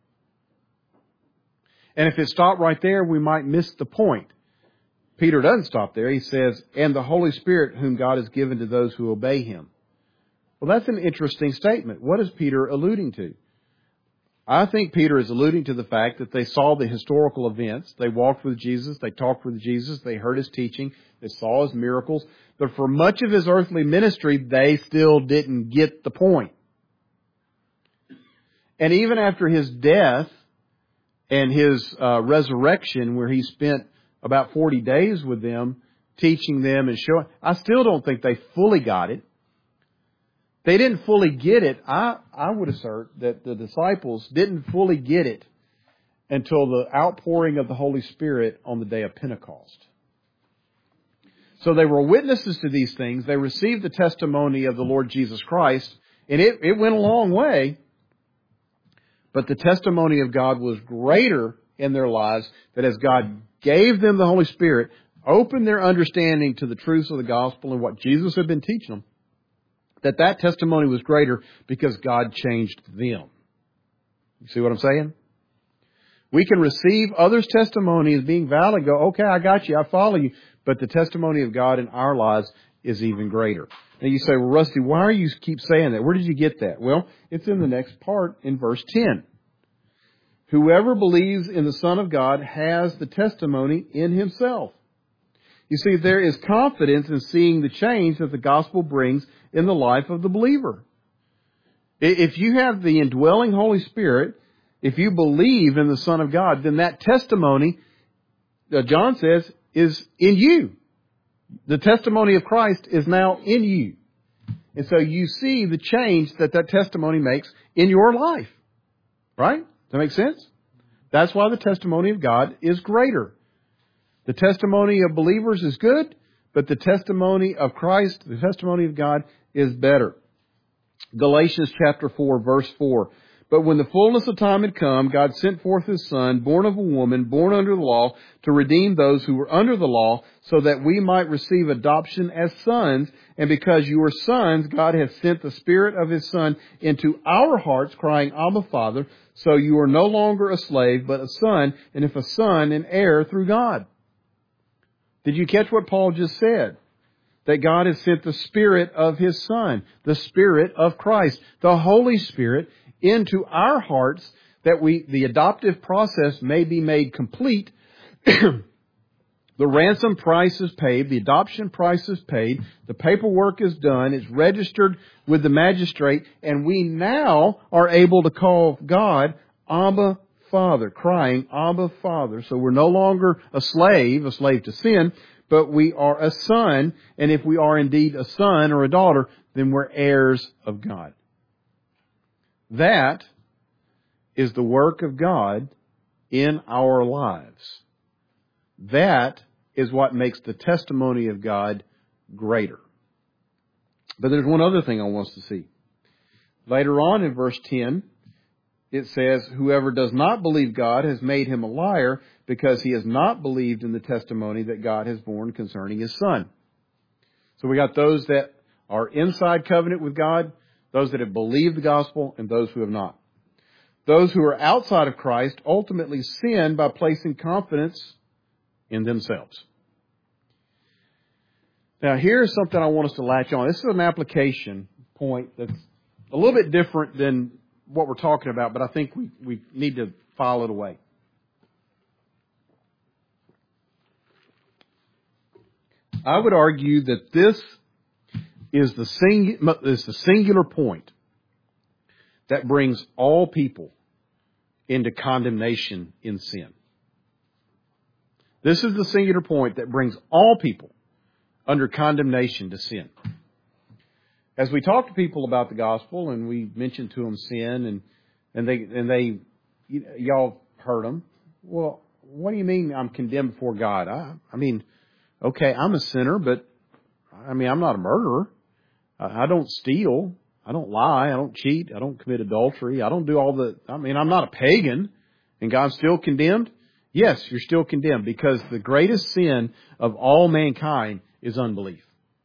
And if it stopped right there, we might miss the point. Peter doesn't stop there. He says, and the Holy Spirit whom God has given to those who obey him. Well, that's an interesting statement. What is Peter alluding to? I think Peter is alluding to the fact that they saw the historical events. They walked with Jesus. They talked with Jesus. They heard his teaching. They saw his miracles. But for much of his earthly ministry, they still didn't get the point. And even after his death and his uh, resurrection, where he spent about forty days with them, teaching them and showing, I still don't think they fully got it. They didn't fully get it. I, I would assert that the disciples didn't fully get it until the outpouring of the Holy Spirit on the day of Pentecost. So they were witnesses to these things. They received the testimony of the Lord Jesus Christ, and it, it went a long way. But the testimony of God was greater in their lives, that as God gave them the Holy Spirit, opened their understanding to the truths of the gospel and what Jesus had been teaching them, that that testimony was greater because God changed them. You see what I'm saying? We can receive others' testimony as being valid, go, okay, I got you, I follow you. But the testimony of God in our lives is even greater. And you say, well, Rusty, why do you keep saying that? Where did you get that? Well, it's in the next part in verse ten. Whoever believes in the Son of God has the testimony in himself. You see, there is confidence in seeing the change that the gospel brings in the life of the believer. If you have the indwelling Holy Spirit, if you believe in the Son of God, then that testimony, uh, John says, is in you. The testimony of Christ is now in you. And so you see the change that that testimony makes in your life. Right? Does that make sense? That's why the testimony of God is greater. The testimony of believers is good, but the testimony of Christ, the testimony of God, is better. Galatians chapter four, verse four. But when the fullness of time had come, God sent forth His Son, born of a woman, born under the law, to redeem those who were under the law, so that we might receive adoption as sons. And because you are sons, God hath sent the Spirit of His Son into our hearts, crying, Abba, Father. So you are no longer a slave, but a son, and if a son, an heir through God. Did you catch what Paul just said? That God has sent the Spirit of His Son, the Spirit of Christ, the Holy Spirit, into our hearts, that we, the adoptive process may be made complete. The ransom price is paid, the adoption price is paid, the paperwork is done, it's registered with the magistrate, and we now are able to call God Abba, Father, crying, Abba, Father. So we're no longer a slave, a slave to sin, but we are a son, and if we are indeed a son or a daughter, then we're heirs of God. That is the work of God in our lives. That is what makes the testimony of God greater. But there's one other thing I want us to see. Later on in verse ten, it says, whoever does not believe God has made him a liar, because he has not believed in the testimony that God has borne concerning His Son. So we got those that are inside covenant with God, those that have believed the gospel, and those who have not. Those who are outside of Christ ultimately sin by placing confidence in themselves. Now, here's something I want us to latch on. This is an application point that's a little bit different than what we're talking about, but I think we, we need to file it away. I would argue that this is the, sing, is the singular point that brings all people into condemnation in sin. This is the singular point that brings all people under condemnation to sin. As we talk to people about the gospel and we mention to them sin, and and they and they y'all heard them. Well, what do you mean I'm condemned before God? I, I mean, okay, I'm a sinner, but I mean I'm not a murderer. I, I don't steal. I don't lie. I don't cheat. I don't commit adultery. I don't do all the. I mean, I'm not a pagan, and God's still condemned. Yes, you're still condemned, because the greatest sin of all mankind is unbelief.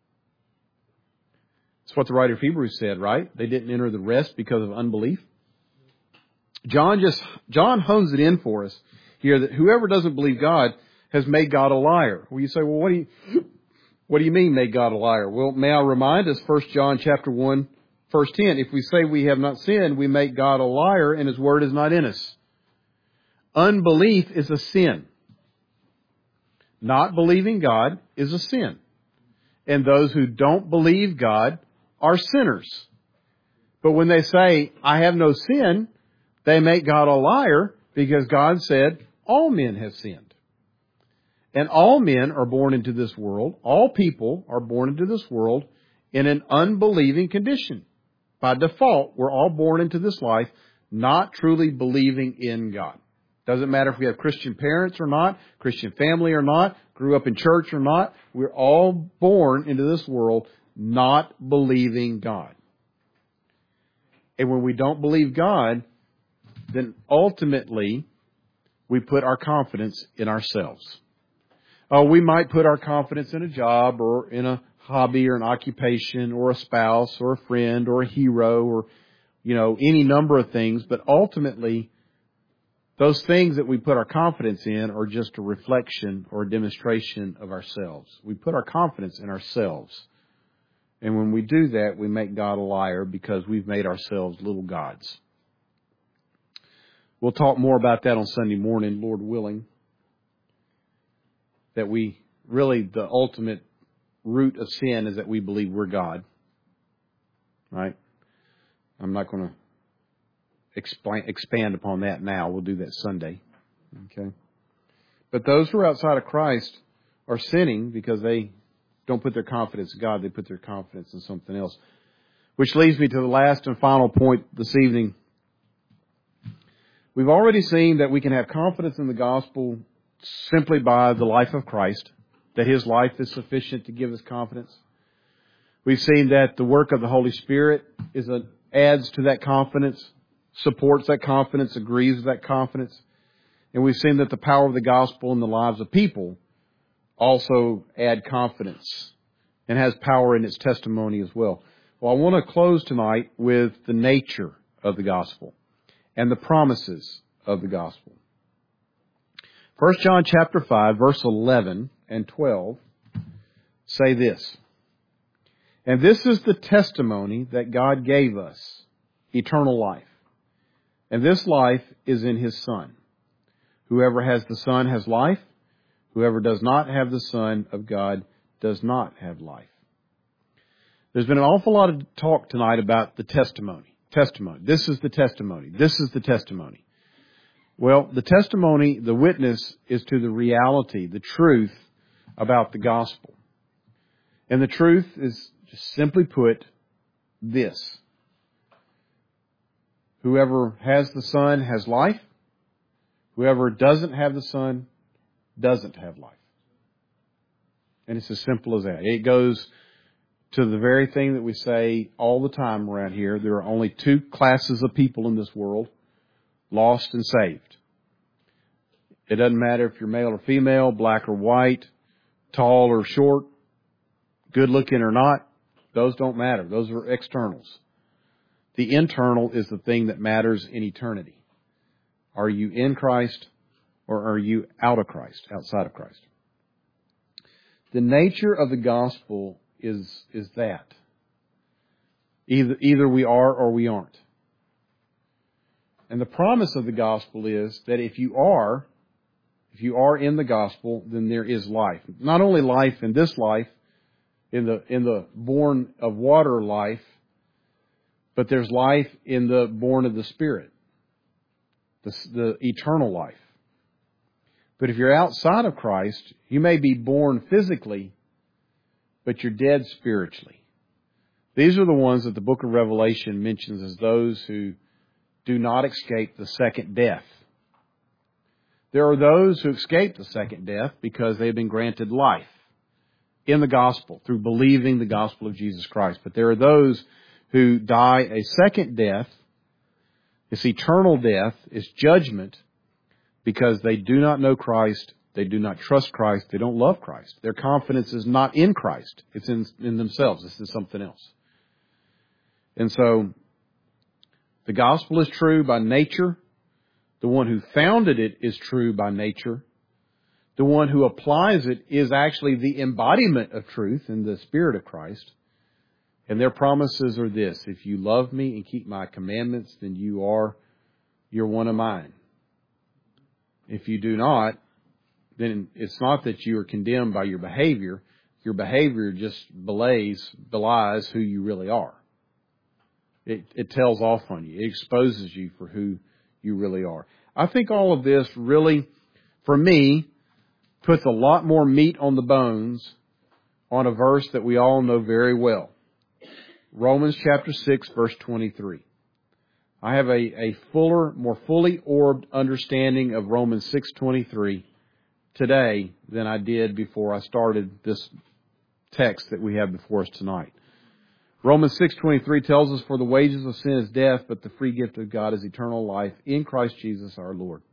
That's what the writer of Hebrews said, right? They didn't enter the rest because of unbelief. John just, John hones it in for us here that whoever doesn't believe God has made God a liar. Well, you say, well, what do you, what do you mean made God a liar? Well, may I remind us, First John chapter one, verse ten, if we say we have not sinned, we make God a liar and His word is not in us. Unbelief is a sin. Not believing God is a sin. And those who don't believe God are sinners. But when they say, I have no sin, they make God a liar, because God said all men have sinned. And all men are born into this world, all people are born into this world in an unbelieving condition. By default, we're all born into this life not truly believing in God. Doesn't matter if we have Christian parents or not, Christian family or not, grew up in church or not. We're all born into this world not believing God. And when we don't believe God, then ultimately we put our confidence in ourselves. Oh, we might put our confidence in a job or in a hobby or an occupation or a spouse or a friend or a hero or, you know, any number of things. But ultimately, those things that we put our confidence in are just a reflection or a demonstration of ourselves. We put our confidence in ourselves. And when we do that, we make God a liar, because we've made ourselves little gods. We'll talk more about that on Sunday morning, Lord willing. That we really, the ultimate root of sin is that we believe we're God. Right? I'm not going to explain, expand upon that now. We'll do that Sunday. Okay? But those who are outside of Christ are sinning because they don't put their confidence in God. They put their confidence in something else. Which leads me to the last and final point this evening. We've already seen that we can have confidence in the gospel simply by the life of Christ, that His life is sufficient to give us confidence. We've seen that the work of the Holy Spirit is a, adds to that confidence. supports that confidence, agrees with that confidence. And we've seen that the power of the gospel in the lives of people also add confidence and has power in its testimony as well. Well, I want to close tonight with the nature of the gospel and the promises of the gospel. First John chapter five, verse eleven and twelve say this. And this is the testimony that God gave us, eternal life. And this life is in His Son. Whoever has the Son has life. Whoever does not have the Son of God does not have life. There's been an awful lot of talk tonight about the testimony. Testimony. This is the testimony. This is the testimony. Well, the testimony, the witness, is to the reality, the truth about the gospel. And the truth is, just simply put, this. Whoever has the Son has life. Whoever doesn't have the Son doesn't have life. And it's as simple as that. It goes to the very thing that we say all the time around here. There are only two classes of people in this world, lost and saved. It doesn't matter if you're male or female, black or white, tall or short, good looking or not. Those don't matter. Those are externals. The internal is the thing that matters in eternity. Are you in Christ or are you out of Christ, outside of Christ? The nature of the gospel is, is that. Either, either we are or we aren't. And the promise of the gospel is that if you are, if you are in the gospel, then there is life. Not only life in this life, in the, in the born of water life, but there's life in the born of the Spirit, the, the eternal life. But if you're outside of Christ, you may be born physically, but you're dead spiritually. These are the ones that the book of Revelation mentions as those who do not escape the second death. There are those who escape the second death because they have been granted life in the gospel through believing the gospel of Jesus Christ. But there are those who die a second death. This eternal death is judgment because they do not know Christ, they do not trust Christ, they don't love Christ. Their confidence is not in Christ. It's in, in themselves. This is something else. And so, the gospel is true by nature. The one who founded it is true by nature. The one who applies it is actually the embodiment of truth in the Spirit of Christ. And their promises are this: if you love me and keep my commandments, then you are, you're one of mine. If you do not, then it's not that you are condemned by your behavior. Your behavior just belies, belies who you really are. It, it tells off on you. It exposes you for who you really are. I think all of this really, for me, puts a lot more meat on the bones on a verse that we all know very well. Romans chapter six, verse twenty-three. I have a, a fuller, more fully orbed understanding of Romans six twenty-three today than I did before I started this text that we have before us tonight. Romans six twenty-three tells us, for the wages of sin is death, but the free gift of God is eternal life in Christ Jesus our Lord.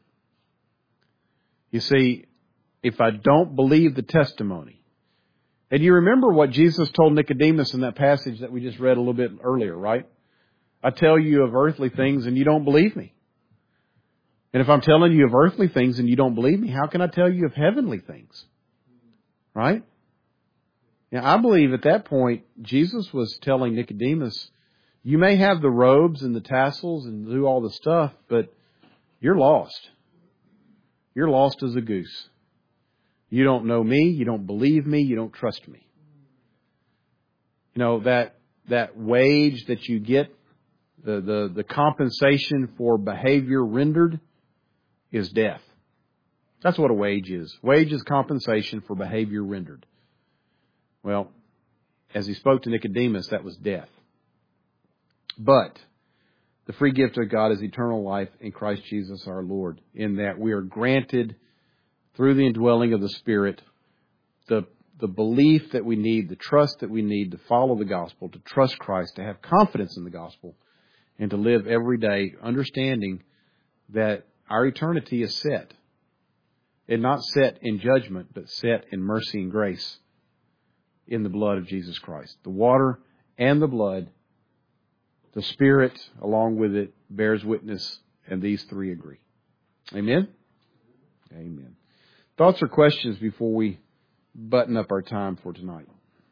You see, if I don't believe the testimony, and you remember what Jesus told Nicodemus in that passage that we just read a little bit earlier, right? I tell you of earthly things and you don't believe me. And if I'm telling you of earthly things and you don't believe me, how can I tell you of heavenly things? Right? Now, I believe at that point, Jesus was telling Nicodemus, you may have the robes and the tassels and do all the stuff, but you're lost. You're lost as a goose. You don't know me. You don't believe me. You don't trust me. You know, that, that wage that you get, the, the, the compensation for behavior rendered is death. That's what a wage is. Wage is compensation for behavior rendered. Well, as he spoke to Nicodemus, that was death. But the free gift of God is eternal life in Christ Jesus our Lord, in that we are granted through the indwelling of the Spirit the, the belief that we need, the trust that we need to follow the gospel, to trust Christ, to have confidence in the gospel, and to live every day understanding that our eternity is set. And not set in judgment, but set in mercy and grace in the blood of Jesus Christ. The water and the blood, the Spirit along with it bears witness, and these three agree. Amen? Amen. Thoughts or questions before we button up our time for tonight?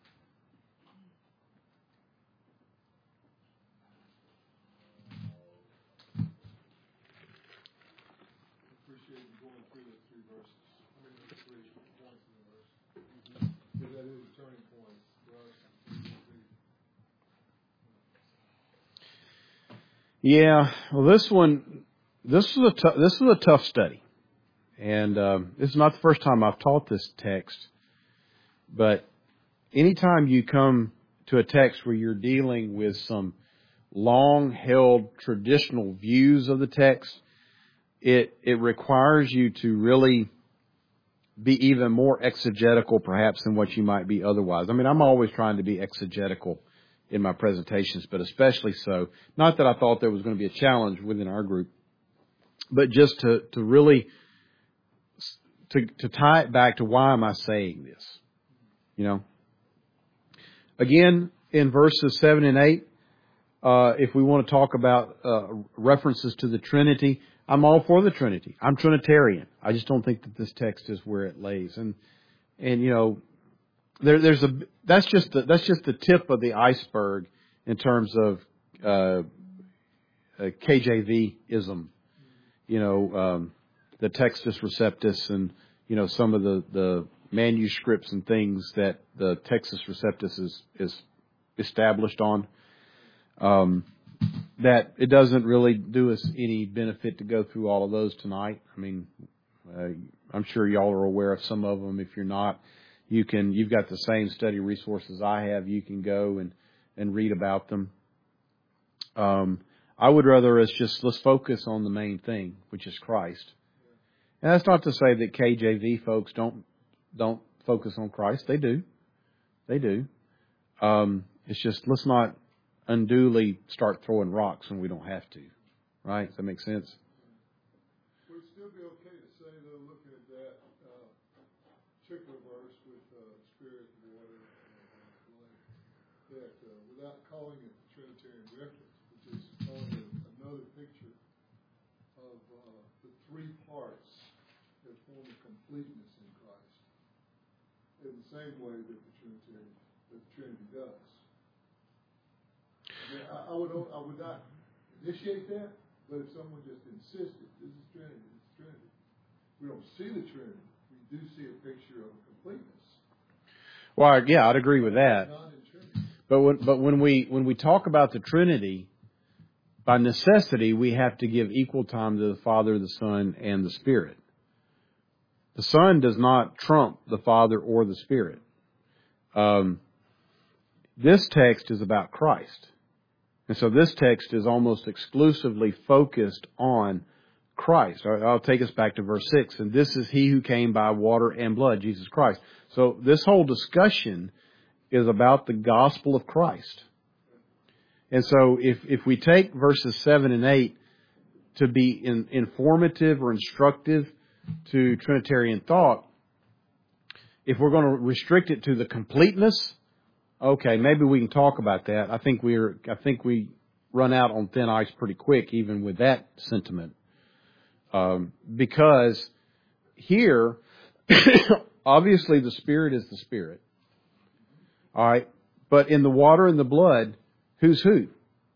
Yeah, well, this one, this is a t- this is a tough study, and um, this is not the first time I've taught this text. But anytime you come to a text where you're dealing with some long-held traditional views of the text, it it requires you to really be even more exegetical, perhaps, than what you might be otherwise. I mean, I'm always trying to be exegetical in my presentations, but especially so. Not that I thought there was going to be a challenge within our group, but just to, to really, to, to tie it back to why am I saying this? You know? Again, in verses seven and eight, uh, if we want to talk about uh, references to the Trinity, I'm all for the Trinity. I'm Trinitarian. I just don't think that this text is where it lays. And, and you know, There, there's a that's just the, that's just the tip of the iceberg in terms of uh, K J V-ism, you know, um, the Textus Receptus, and you know some of the, the manuscripts and things that the Textus Receptus is is established on. Um, that it doesn't really do us any benefit to go through all of those tonight. I mean, uh, I'm sure y'all are aware of some of them. If you're not, You can, you've got the same study resources I have. You can go and, and read about them. Um, I would rather us just, let's focus on the main thing, which is Christ. And that's not to say that K J V folks don't, don't focus on Christ. They do. They do. Um, it's just, let's not unduly start throwing rocks when we don't have to. Right? Does that make sense? Would it still be okay to say, though, looking at that uh, particular verse with uh, spirit and water and blood, that uh, without calling it the Trinitarian reference, which is calling it another picture of uh, the three parts that form a completeness in Christ, in the same way that the Trinitarian, that the Trinity does. Yeah, I, I would I would not initiate that, but if someone just insisted, this is Trinity, this is Trinity, we don't see the Trinity. We do see a picture of completeness. Well, yeah, I'd agree with that. But when, but when we when we talk about the Trinity, by necessity, we have to give equal time to the Father, the Son, and the Spirit. The Son does not trump the Father or the Spirit. Um, this text is about Christ. And so this text is almost exclusively focused on Christ. I'll take us back to verse six. And this is he who came by water and blood, Jesus Christ. So this whole discussion is about the gospel of Christ. And so if, if we take verses seven and eight to be in, informative or instructive to Trinitarian thought, if we're going to restrict it to the completeness, okay, maybe we can talk about that. I think we're, I think we run out on thin ice pretty quick, even with that sentiment. Um, because here, obviously the Spirit is the Spirit. All right. But in the water and the blood, who's who?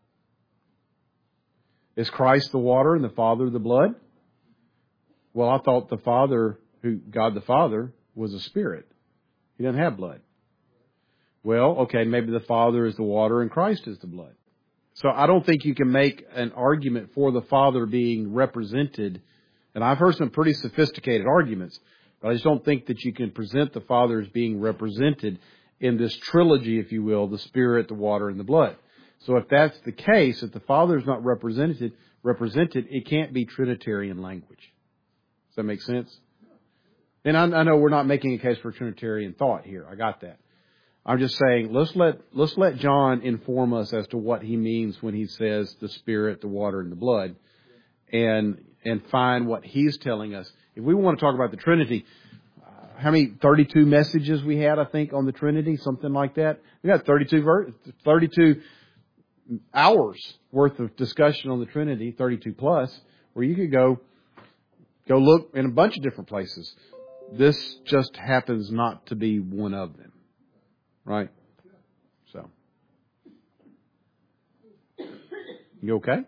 Is Christ the water and the Father the blood? Well, I thought the Father, who God the Father, was a Spirit. He doesn't have blood. Well, okay, maybe the Father is the water and Christ is the blood. So I don't think you can make an argument for the Father being represented. And I've heard some pretty sophisticated arguments, but I just don't think that you can present the Father as being represented in this trilogy, if you will, the Spirit, the water, and the blood. So if that's the case, if the Father is not represented, represented, it can't be Trinitarian language. Does that make sense? And I, I know we're not making a case for Trinitarian thought here. I got that. I'm just saying, let's let let's let John inform us as to what he means when he says the Spirit, the water, and the blood, and and find what he's telling us. If we want to talk about the Trinity, uh, how many thirty-two messages we had, I think, on the Trinity, something like that. We got thirty-two ver- thirty-two hours worth of discussion on the Trinity, thirty-two plus, where you could go go look in a bunch of different places. This just happens not to be one of them. Right? So. You okay?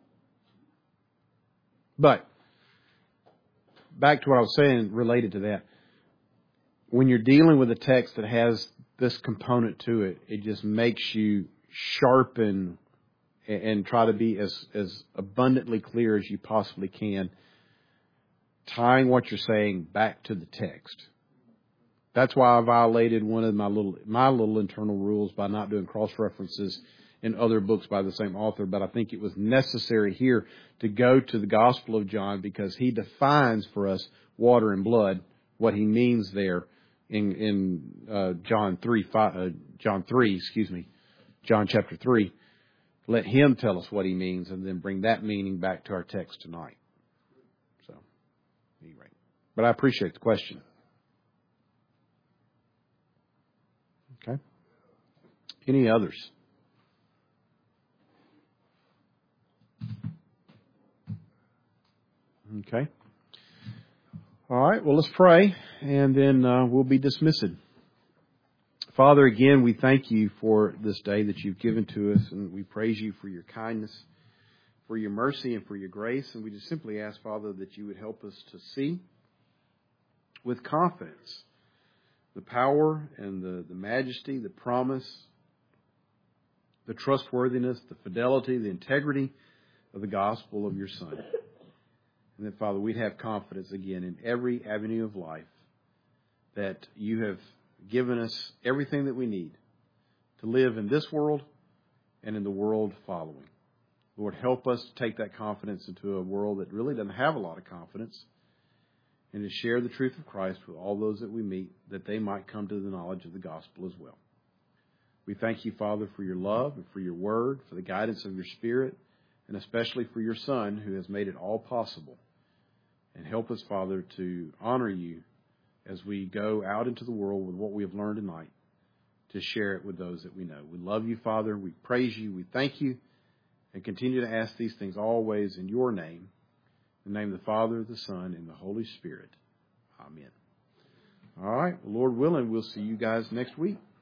But, back to what I was saying related to that. When you're dealing with a text that has this component to it, it just makes you sharpen and try to be as, as abundantly clear as you possibly can, tying what you're saying back to the text. That's why I violated one of my little my little internal rules by not doing cross-references in other books by the same author. But I think it was necessary here to go to the Gospel of John because he defines for us water and blood, what he means there in in uh, John three five, uh, John three, excuse me, John chapter three. Let him tell us what he means, and then bring that meaning back to our text tonight. So, anyway, but I appreciate the question. Okay. Any others? Okay. All right. Well, let's pray, and then uh, we'll be dismissed. Father, again, we thank you for this day that you've given to us, and we praise you for your kindness, for your mercy, and for your grace. And we just simply ask, Father, that you would help us to see with confidence the power and the, the majesty, the promise, the trustworthiness, the fidelity, the integrity of the gospel of your Son. And that, Father, we'd have confidence again in every avenue of life that you have given us everything that we need to live in this world and in the world following. Lord, help us to take that confidence into a world that really doesn't have a lot of confidence, and to share the truth of Christ with all those that we meet, that they might come to the knowledge of the gospel as well. We thank you, Father, for your love and for your word, for the guidance of your Spirit, and especially for your Son, who has made it all possible. And help us, Father, to honor you as we go out into the world with what we have learned tonight, to share it with those that we know. We love you, Father. We praise you. We thank you, and continue to ask these things always in your name. In the name of the Father, the Son, and the Holy Spirit. Amen. All right. Well, Lord willing, we'll see you guys next week.